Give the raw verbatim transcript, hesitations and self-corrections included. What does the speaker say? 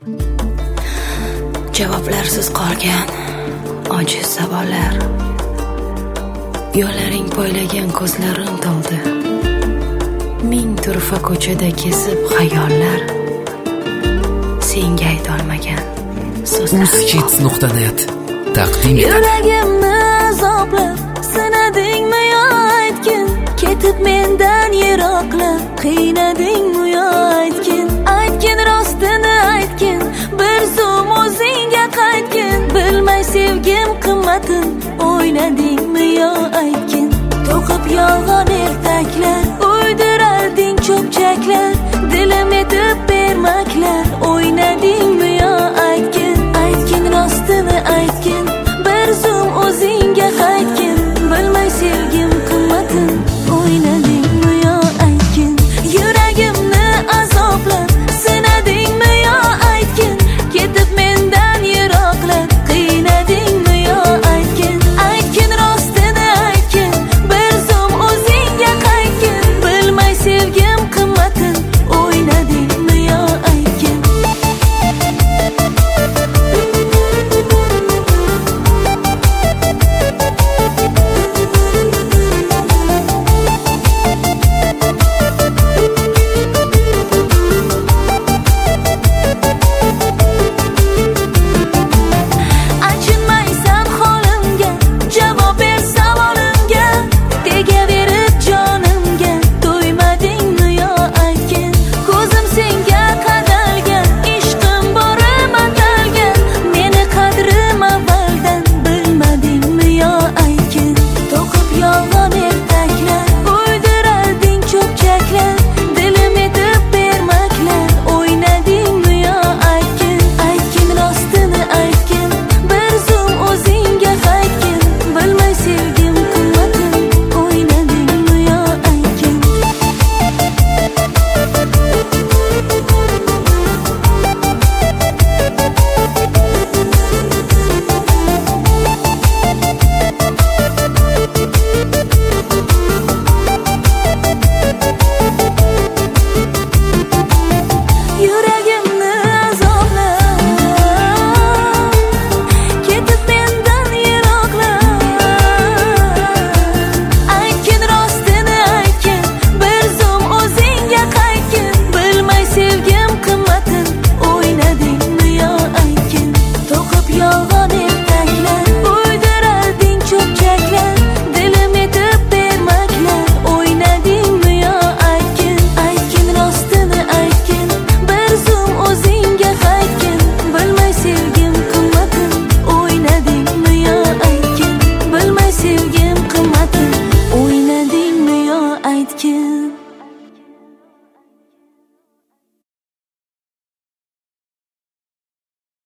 Javoblarsiz qolgan ojiz savollar, yo'llaring poylagan ko'zlarim to'ldi. Ming turfa ko'chada kesib xayollar, senga aytolmagan so'zlar. uzkids nuqta net taqdim etadi. Yuragimni azoblab sinadingmi yo aytgin, ketib mendan yiroqlab qiynadingmi yo aytgin, aytgin rostini aytgin, bir zum o'zingga qaytgin, bilmay sevgim qimmatin o'ynadingmi yo aytgin, to'qib yolg'on ertaklar